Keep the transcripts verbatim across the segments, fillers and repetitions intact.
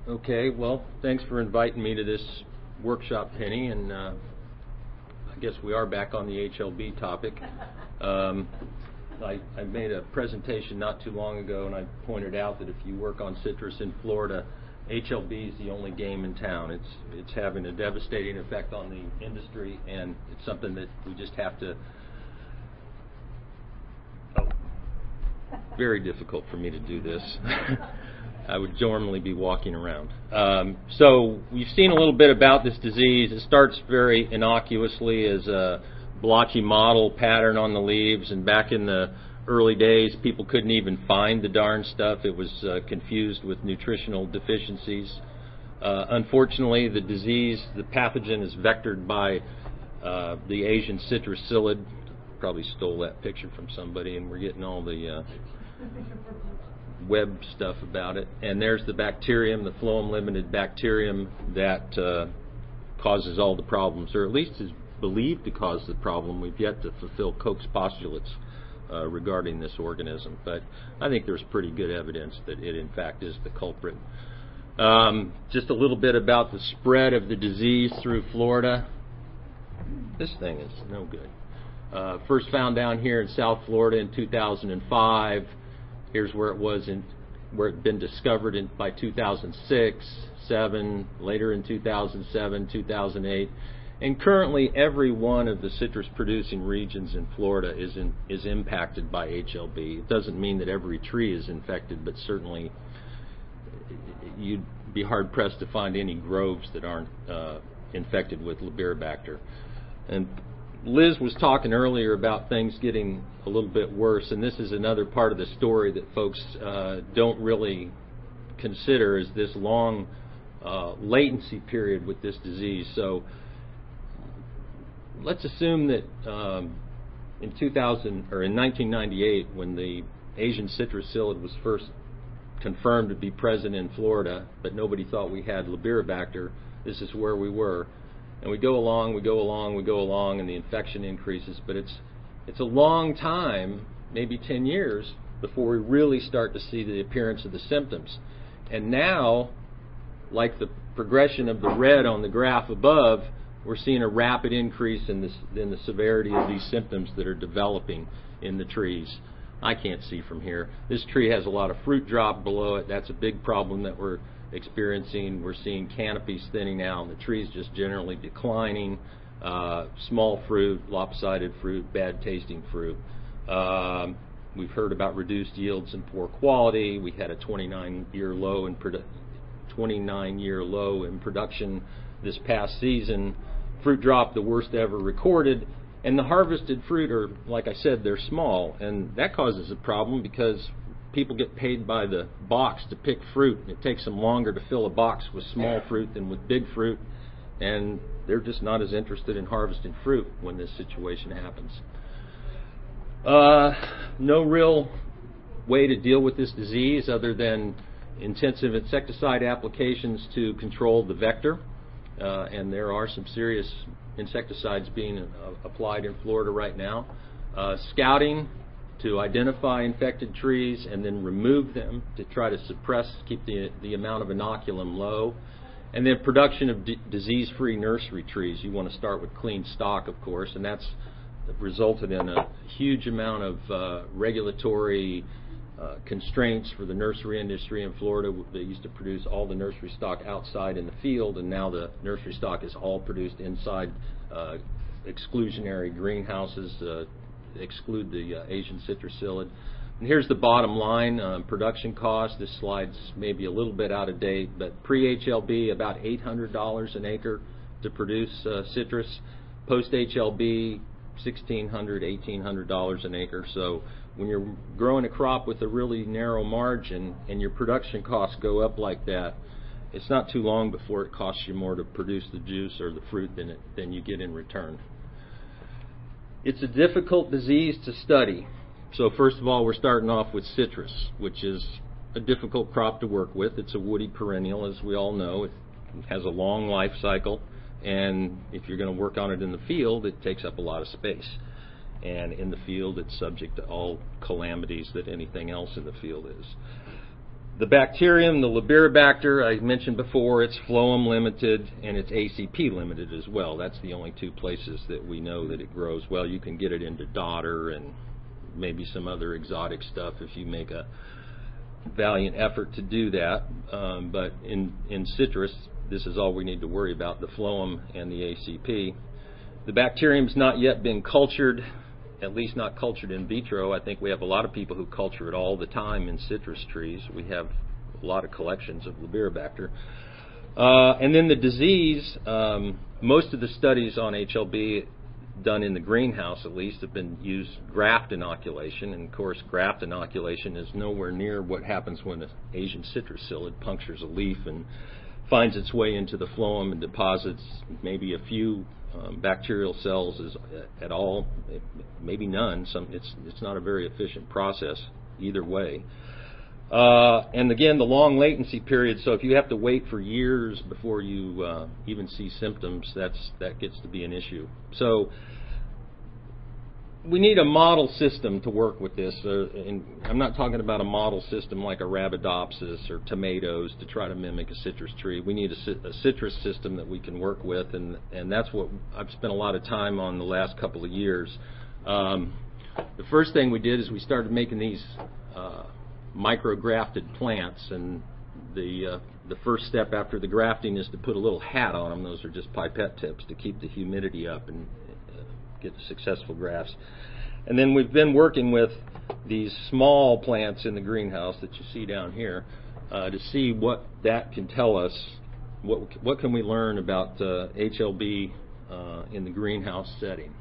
Okay, well, thanks for inviting me to this workshop, Penny, and uh, I guess we are back on the H L B topic. Um, I, I made a presentation not too long ago, and I pointed out that if you work on citrus in Florida, H L B is the only game in town. It's it's having a devastating effect on the industry, and it's something that we just have to. Oh, very difficult for me to do this. I would normally be walking around. Um, so we've seen a little bit about this disease. It starts very innocuously as a blotchy mottle pattern on the leaves, and back in the early days people couldn't even find the darn stuff. It was uh, confused with nutritional deficiencies. Uh, unfortunately, the disease, the pathogen is vectored by uh, the Asian citrus psyllid. Probably stole that picture from somebody, and we're getting all the uh, web stuff about it. And there's the bacterium, the phloem limited bacterium that uh, causes all the problems, or at least is believed to cause the problem. We've yet to fulfill Koch's postulates uh, regarding this organism, but I think there's pretty good evidence that it in fact is the culprit. Um, just a little bit about the spread of the disease through Florida. This thing is no good. Uh, first found down here in South Florida in two thousand five. Here's where it was in, where it had been discovered in by two thousand six, seven, later in two thousand seven, two thousand eight, and currently every one of the citrus-producing regions in Florida is in, is impacted by H L B. It doesn't mean that every tree is infected, but certainly you'd be hard-pressed to find any groves that aren't uh, infected with Libiribacter. And Liz was talking earlier about things getting a little bit worse, and this is another part of the story that folks uh, don't really consider, is this long uh, latency period with this disease. So let's assume that um, in two thousand or in nineteen ninety-eight, when the Asian citrus psyllid was first confirmed to be present in Florida, but nobody thought we had Libiribacter, this is where we were. And we go along, we go along, we go along, and the infection increases. But it's it's a long time, maybe ten years, before we really start to see the appearance of the symptoms. And now, like the progression of the red on the graph above, we're seeing a rapid increase in, this, in the severity of these symptoms that are developing in the trees. I can't see from here. This tree has a lot of fruit drop below it. That's a big problem that we're experiencing. We're seeing canopies thinning out, and the trees just generally declining, uh, small fruit, lopsided fruit, bad tasting fruit. Um, we've heard about reduced yields and poor quality. We had a twenty-nine year low in produ- twenty-nine year low in production this past season. Fruit drop, the worst ever recorded, and the harvested fruit are, like I said, they're small, and that causes a problem because people get paid by the box to pick fruit. It takes them longer to fill a box with small fruit than with big fruit, and they're just not as interested in harvesting fruit when this situation happens. Uh, no real way to deal with this disease other than intensive insecticide applications to control the vector, uh, and there are some serious insecticides being uh, applied in Florida right now. Uh, scouting to identify infected trees and then remove them to try to suppress, keep the, the amount of inoculum low. And then production of d- disease-free nursery trees. You want to start with clean stock, of course, and that's resulted in a huge amount of uh, regulatory uh, constraints for the nursery industry in Florida. They used to produce all the nursery stock outside in the field, and now the nursery stock is all produced inside uh, exclusionary greenhouses, uh, exclude the uh, Asian citrus psyllid. And here's the bottom line, um, production cost. This slide's maybe a little bit out of date, but pre-H L B, about eight hundred dollars an acre to produce uh, citrus. Post-H L B, sixteen hundred dollars, eighteen hundred dollars an acre. So when you're growing a crop with a really narrow margin and your production costs go up like that, it's not too long before it costs you more to produce the juice or the fruit than, it, than you get in return. It's a difficult disease to study. So first of all, we're starting off with citrus, which is a difficult crop to work with. It's a woody perennial, as we all know. It has a long life cycle, and if you're going to work on it in the field, it takes up a lot of space. And in the field, it's subject to all calamities that anything else in the field is. The bacterium, the Libiribacter, I mentioned before, it's phloem limited and it's A C P limited as well. That's the only two places that we know that it grows well. You can get it into dodder and maybe some other exotic stuff if you make a valiant effort to do that. Um, but in, in citrus, this is all we need to worry about, the phloem and the A C P. The bacterium's not yet been cultured, at least not cultured in vitro. I think we have a lot of people who culture it all the time in citrus trees. We have a lot of collections of Libiribacter. Uh, and then the disease, um, most of the studies on H L B done in the greenhouse at least have been used graft inoculation, and of course graft inoculation is nowhere near what happens when an Asian citrus psyllid punctures a leaf and finds its way into the phloem and deposits maybe a few um, bacterial cells is, at all, maybe none. Some, it's, it's not a very efficient process either way. Uh, and again, the long latency period, so if you have to wait for years before you uh, even see symptoms, that's, that gets to be an issue. So we need a model system to work with this. Uh, and I'm not talking about a model system like a Arabidopsis or tomatoes to try to mimic a citrus tree. We need a, a citrus system that we can work with, and, and that's what I've spent a lot of time on the last couple of years. Um, the first thing we did is we started making these uh, micro-grafted plants, and the, uh, the first step after the grafting is to put a little hat on them. Those are just pipette tips to keep the humidity up and get successful grafts. And then we've been working with these small plants in the greenhouse that you see down here uh, to see what that can tell us. What, what can we learn about uh, H L B uh, in the greenhouse setting?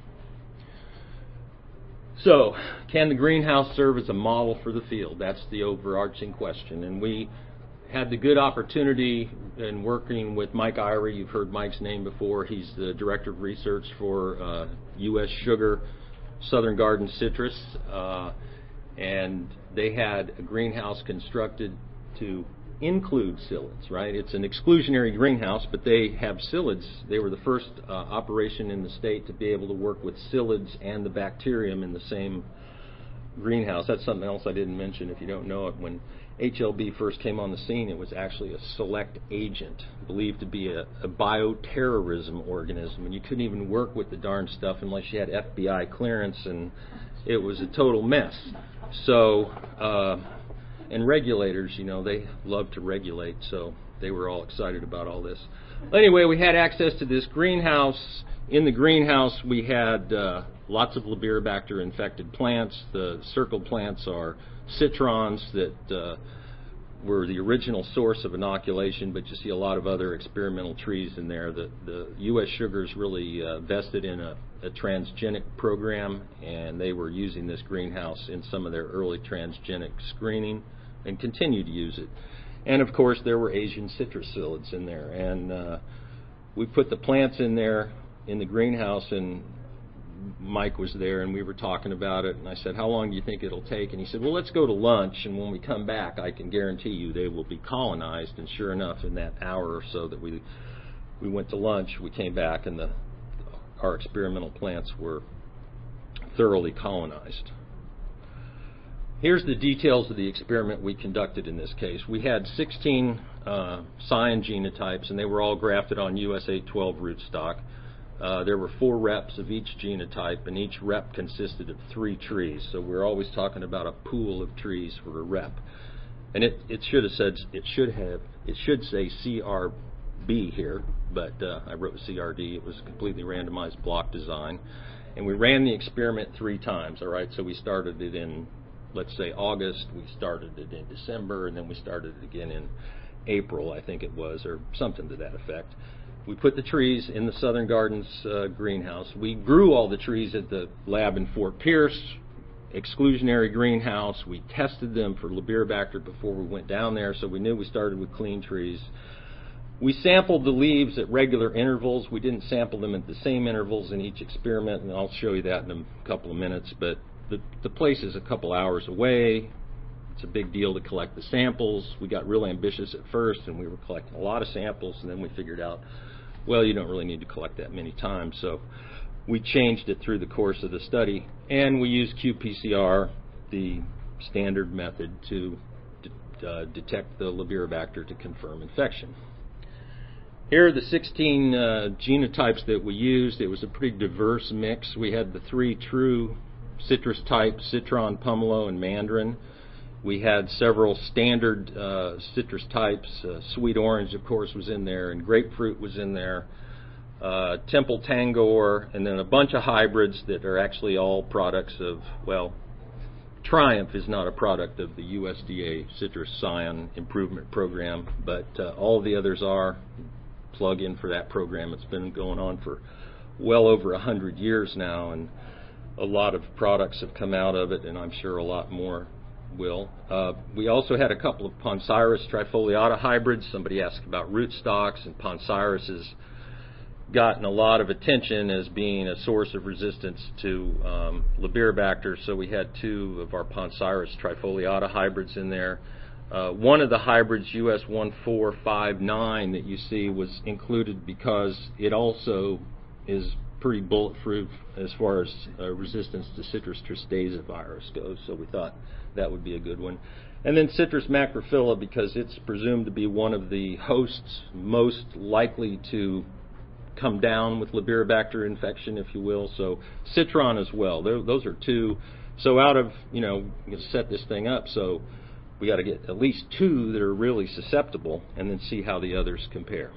So, can the greenhouse serve as a model for the field? That's the overarching question. And we had the good opportunity in working with Mike Irie. You've heard Mike's name before. He's the Director of Research for uh, U S Sugar, Southern Garden Citrus, uh, and they had a greenhouse constructed to include psyllids, right? It's an exclusionary greenhouse, but they have psyllids. They were the first uh, operation in the state to be able to work with psyllids and the bacterium in the same greenhouse. That's something else I didn't mention if you don't know it. When H L B first came on the scene, it was actually a select agent, believed to be a, a bioterrorism organism, and you couldn't even work with the darn stuff unless you had F B I clearance, and it was a total mess. So, uh, and regulators, you know, they love to regulate, so they were all excited about all this. Anyway, we had access to this greenhouse. In the greenhouse, we had uh, lots of Libiribacter infected plants. The circle plants are citrons that uh, were the original source of inoculation, but you see a lot of other experimental trees in there. The, the U S Sugar's really uh, vested in a, a transgenic program, and they were using this greenhouse in some of their early transgenic screening and continue to use it. And of course, there were Asian citrus psyllids in there, and uh, we put the plants in there in the greenhouse, and Mike was there, and we were talking about it, and I said, how long do you think it'll take? And he said, well, let's go to lunch, and when we come back, I can guarantee you they will be colonized. And sure enough, in that hour or so that we we went to lunch, we came back, and the our experimental plants were thoroughly colonized. Here's the details of the experiment we conducted in this case. We had sixteen uh, scion genotypes, and they were all grafted on U S eight twelve rootstock. Uh, there were four reps of each genotype, and each rep consisted of three trees. So we're always talking about a pool of trees for a rep. And it, it should have said it should have it should say C R B here, but uh, I wrote C R D. It was a completely randomized block design, and we ran the experiment three times. All right, so we started it in, let's say, August. We started it in December, and then we started it again in April, I think it was, or something to that effect. We put the trees in the Southern Gardens uh, greenhouse. We grew all the trees at the lab in Fort Pierce, exclusionary greenhouse. We tested them for Libiribacter before we went down there, so we knew we started with clean trees. We sampled the leaves at regular intervals. We didn't sample them at the same intervals in each experiment, and I'll show you that in a couple of minutes, but the, the place is a couple hours away. It's a big deal to collect the samples. We got real ambitious at first, and we were collecting a lot of samples, and then we figured out, well, you don't really need to collect that many times, so we changed it through the course of the study, and we used Q P C R, the standard method, to uh, detect the Lobiribacter to confirm infection. Here are the sixteen uh, genotypes that we used. It was a pretty diverse mix. We had the three true citrus types, citron, pomelo, and mandarin. We had several standard uh, citrus types. Uh, sweet orange, of course, was in there, and grapefruit was in there. Uh, Temple Tangor, and then a bunch of hybrids that are actually all products of, well, Triumph is not a product of the U S D A Citrus Scion Improvement Program, but uh, all the others are. Plug in for that program. It's been going on for well over a hundred years now, and a lot of products have come out of it, and I'm sure a lot more will. Uh, we also had a couple of Poncirus trifoliata hybrids. Somebody asked about rootstocks, and Poncirus has gotten a lot of attention as being a source of resistance to um, Lobiribacter, so we had two of our Poncirus trifoliata hybrids in there. Uh, one of the hybrids, U S one four five nine, that you see was included because it also is pretty bulletproof as far as uh, resistance to Citrus tristeza virus goes, so we thought that would be a good one. And then Citrus macrophylla, because it's presumed to be one of the hosts most likely to come down with Lobiribacter infection, if you will. So citron as well. They're, those are two. So out of, you know, you can set this thing up, so we got to get at least two that are really susceptible and then see how the others compare.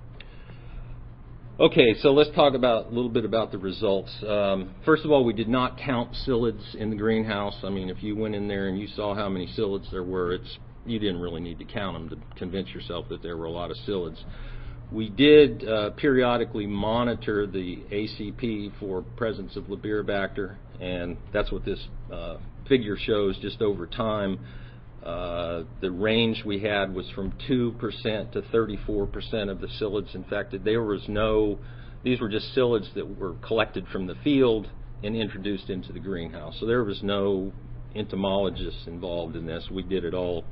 Okay, so let's talk about a little bit about the results. Um, first of all, we did not count psyllids in the greenhouse. I mean, if you went in there and you saw how many psyllids there were, it's you didn't really need to count them to convince yourself that there were a lot of psyllids. We did uh, periodically monitor the A C P for presence of Lobiribacter, and that's what this uh, figure shows just over time. Uh, the range we had was from two percent to thirty-four percent of the psyllids infected. There was no, these were just psyllids that were collected from the field and introduced into the greenhouse. So there was no entomologists involved in this. We did it all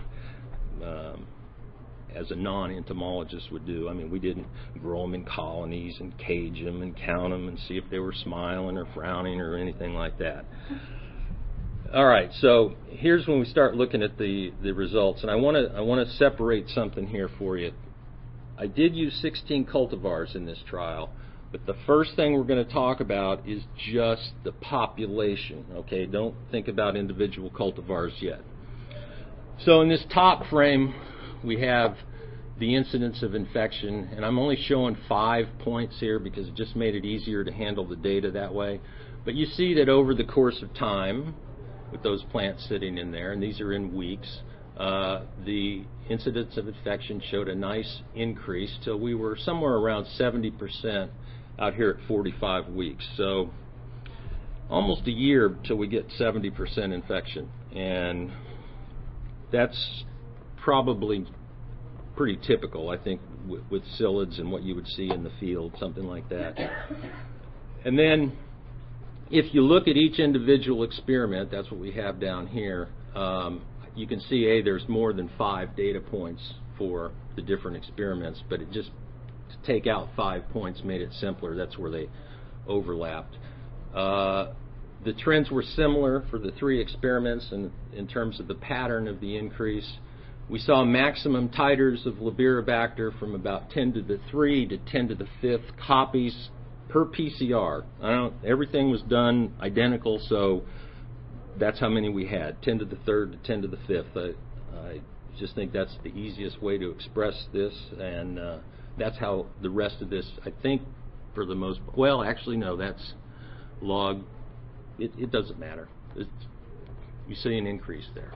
um, as a non-entomologist would do. I mean, we didn't grow them in colonies and cage them and count them and see if they were smiling or frowning or anything like that. All right, so here's when we start looking at the, the results, and I want to I want to separate something here for you. I did use sixteen cultivars in this trial, but the first thing we're going to talk about is just the population. Okay, don't think about individual cultivars yet. So in this top frame, we have the incidence of infection, and I'm only showing five points here because it just made it easier to handle the data that way. But you see that over the course of time, with those plants sitting in there, and these are in weeks, uh, the incidence of infection showed a nice increase till we were somewhere around seventy percent out here at forty-five weeks. So almost a year till we get seventy percent infection, and that's probably pretty typical, I think, with, with psyllids and what you would see in the field, something like that. And then if you look at each individual experiment, that's what we have down here, um, you can see, A, there's more than five data points for the different experiments, but it just, to take out five points made it simpler. That's where they overlapped. Uh, the trends were similar for the three experiments in, in terms of the pattern of the increase. We saw maximum titers of Lobiribacter from about ten to the three to ten to the fifth copies per P C R. I don't, everything was done identical, so that's how many we had, ten to the third to ten to the fifth. I, I just think that's the easiest way to express this, and uh, that's how the rest of this, I think, for the most, well, actually, no, that's log, it, it doesn't matter. It's, you see an increase there.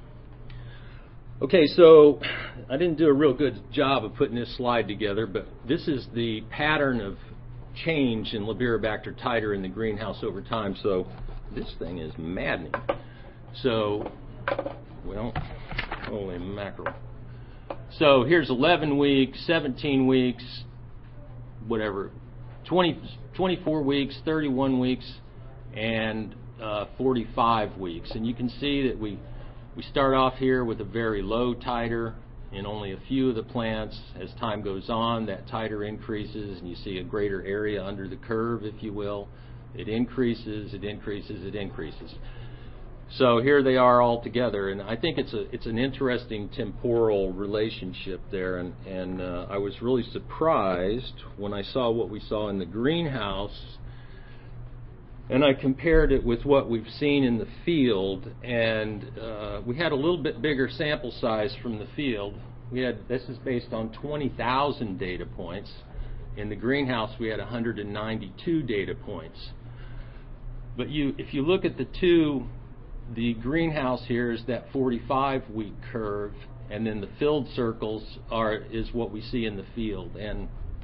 Okay, so I didn't do a real good job of putting this slide together, but this is the pattern of change in Lobiribacter titer in the greenhouse over time. So this thing is maddening. So, well, holy mackerel. So here's eleven weeks, seventeen weeks, whatever, twenty, twenty-four weeks, thirty-one weeks, and uh, forty-five weeks. And you can see that we, we start off here with a very low titer in only a few of the plants. As time goes on, that titer increases, and you see a greater area under the curve, if you will. It increases, it increases, it increases. So here they are all together, and I think it's a it's an interesting temporal relationship there, and, and uh, I was really surprised when I saw what we saw in the greenhouse, and I compared it with what we've seen in the field, and uh, we had a little bit bigger sample size from the field. We had, this is based on twenty thousand data points. In the greenhouse we had one hundred ninety-two data points. But you, if you look at the two, the greenhouse here is that forty-five week curve, and then the filled circles are is what we see in the field. And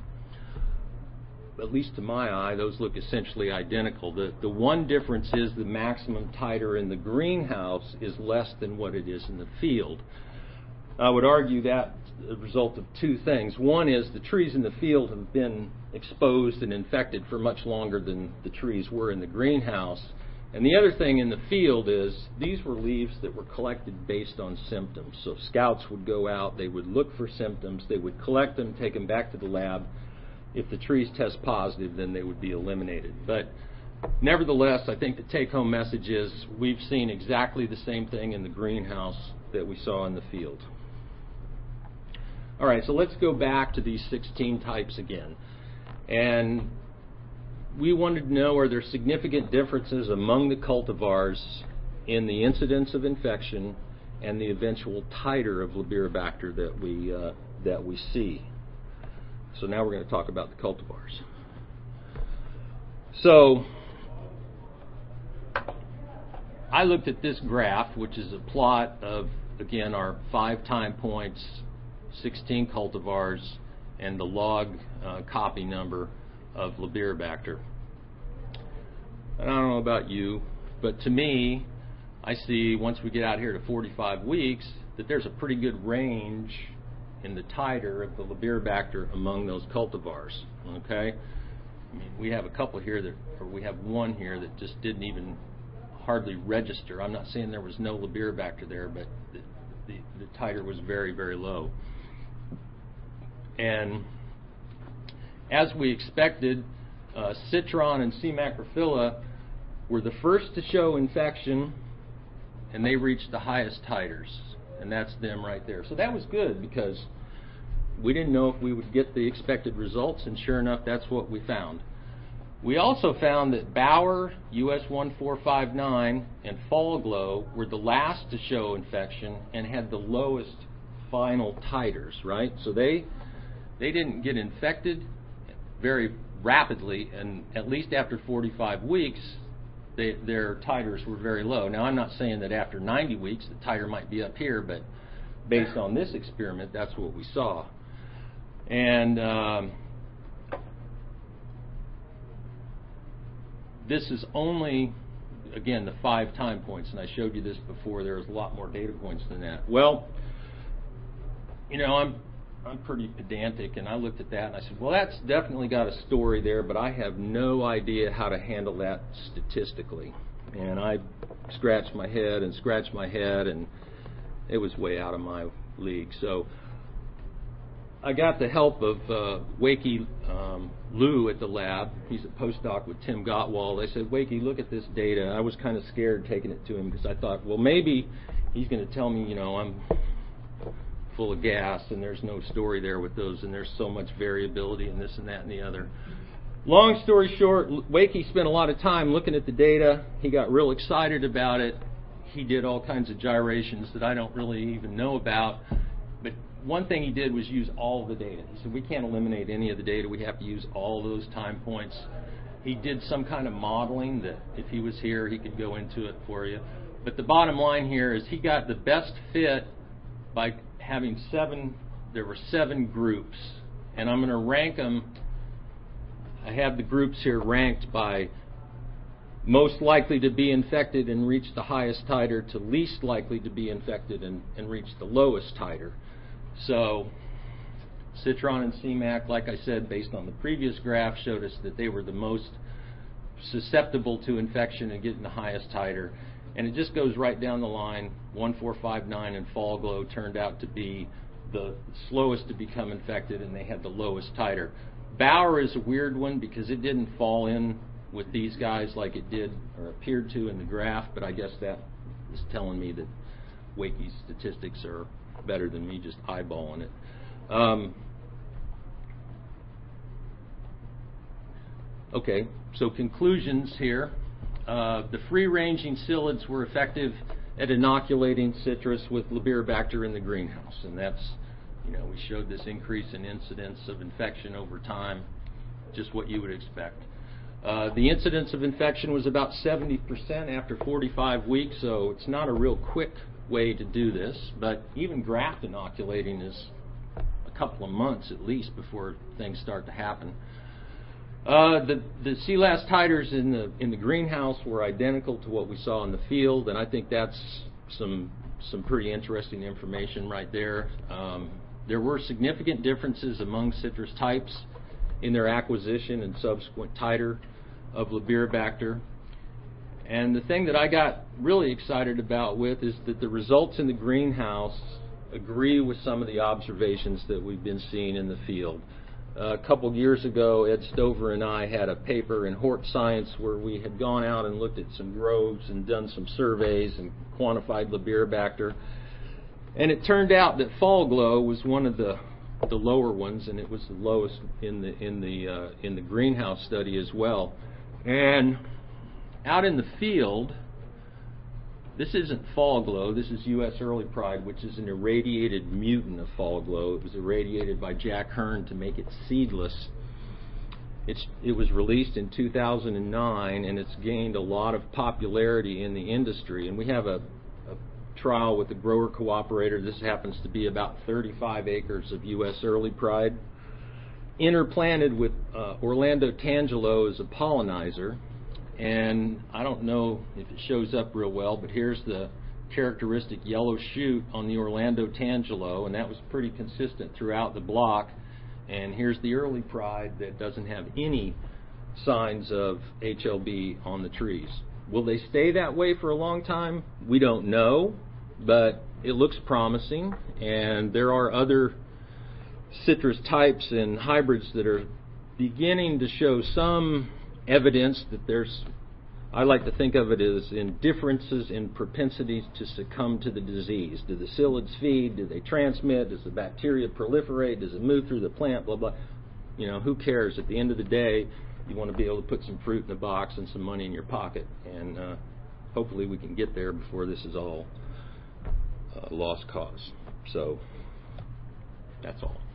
at least to my eye, those look essentially identical. The, the one difference is the maximum titer in the greenhouse is less than what it is in the field. I would argue that a result of two things. One is the trees in the field have been exposed and infected for much longer than the trees were in the greenhouse. And the other thing in the field is these were leaves that were collected based on symptoms. So scouts would go out, they would look for symptoms, they would collect them, take them back to the lab. If the trees test positive, then they would be eliminated. But nevertheless, I think the take-home message is we've seen exactly the same thing in the greenhouse that we saw in the field. All right, so let's go back to these sixteen types again. And we wanted to know, are there significant differences among the cultivars in the incidence of infection and the eventual titer of Lobiribacter that we, uh, that we see? So now we're going to talk about the cultivars. So I looked at this graph, which is a plot of, again, our five time points, sixteen cultivars, and the log uh, copy number of Lobiribacter. And I don't know about you, but to me, I see once we get out here to forty-five weeks that there's a pretty good range in the titer of the Lobiribacter among those cultivars. Okay, I mean, we have a couple here that, or we have one here that just didn't even hardly register. I'm not saying there was no Lobiribacter there, but the, the, the titer was very, very low. And as we expected, uh, Citron and C. macrophylla were the first to show infection, and they reached the highest titers, and that's them right there. So that was good because we didn't know if we would get the expected results, and sure enough, that's what we found. We also found that Bauer, U S one four five nine, and Fall Glow were the last to show infection and had the lowest final titers, right? So they they didn't get infected very rapidly, and at least after forty-five weeks, they, their titers were very low. Now, I'm not saying that after ninety weeks the titer might be up here, but based on this experiment, that's what we saw. And um, this is only, again, the five time points, and I showed you this before. There's a lot more data points than that. Well, you know, I'm I'm pretty pedantic, and I looked at that and I said, well, that's definitely got a story there, but I have no idea how to handle that statistically. And I scratched my head and scratched my head, and it was way out of my league. So I got the help of uh, Wakey um, Liu at the lab. He's a postdoc with Tim Gottwald. I said, Wakey, look at this data. I was kind of scared taking it to him because I thought, well, maybe he's going to tell me, you know, I'm full of gas and there's no story there with those, and there's so much variability in this and that and the other. Long story short, Wakey spent a lot of time looking at the data. He got real excited about it. He did all kinds of gyrations that I don't really even know about. But one thing he did was use all of the data. He said, we can't eliminate any of the data. We have to use all those time points. He did some kind of modeling that if he was here, he could go into it for you. But the bottom line here is he got the best fit by having seven, there were seven groups. And I'm going to rank them. I have the groups here ranked by most likely to be infected and reach the highest titer to least likely to be infected and, and reach the lowest titer. So Citron and C. mac, like I said, based on the previous graph, showed us that they were the most susceptible to infection and getting the highest titer. And it just goes right down the line. one four five nine and Fall Glow turned out to be the slowest to become infected, and they had the lowest titer. Bauer is a weird one because it didn't fall in with these guys like it did or appeared to in the graph, but I guess that is telling me that Wakey's statistics are better than me just eyeballing it. Um, okay, so conclusions here. Uh, the free-ranging psyllids were effective at inoculating citrus with Libiribacter in the greenhouse, and that's, you know, we showed this increase in incidence of infection over time, just what you would expect. Uh, the incidence of infection was about seventy percent after forty-five weeks, so it's not a real quick way to do this, but even graft inoculating is a couple of months at least before things start to happen. Uh, the the C L A S titers in the in the greenhouse were identical to what we saw in the field, and I think that's some some pretty interesting information right there. Um, there were significant differences among citrus types in their acquisition and subsequent titer of Libiribacter. And the thing that I got really excited about with is that the results in the greenhouse agree with some of the observations that we've been seeing in the field. Uh, a couple years ago, Ed Stover and I had a paper in Hort Science where we had gone out and looked at some groves and done some surveys and quantified Libiribacter. And it turned out that Fall Glow was one of the the lower ones, and it was the lowest in the in the uh, in the greenhouse study as well. And out in the field, this isn't Fall Glow. This is U S Early Pride, which is an irradiated mutant of Fall Glow. It was irradiated by Jack Hearn to make it seedless. It's, it was released in two thousand nine, and it's gained a lot of popularity in the industry. And we have a, a trial with the grower cooperator. This happens to be about thirty-five acres of U S Early Pride, interplanted with uh, Orlando Tangelo as a pollinizer. And I don't know if it shows up real well, but here's the characteristic yellow shoot on the Orlando Tangelo, and that was pretty consistent throughout the block. And here's the Early Pride that doesn't have any signs of H L B on the trees. Will they stay that way for a long time? We don't know, but it looks promising, and there are other citrus types and hybrids that are beginning to show some evidence that there's, I like to think of it as in differences in propensities to succumb to the disease. Do the psyllids feed? Do they transmit? Does the bacteria proliferate? Does it move through the plant? Blah, blah. You know, who cares? At the end of the day, you want to be able to put some fruit in the box and some money in your pocket. And uh, hopefully we can get there before this is all uh, lost cause. So that's all.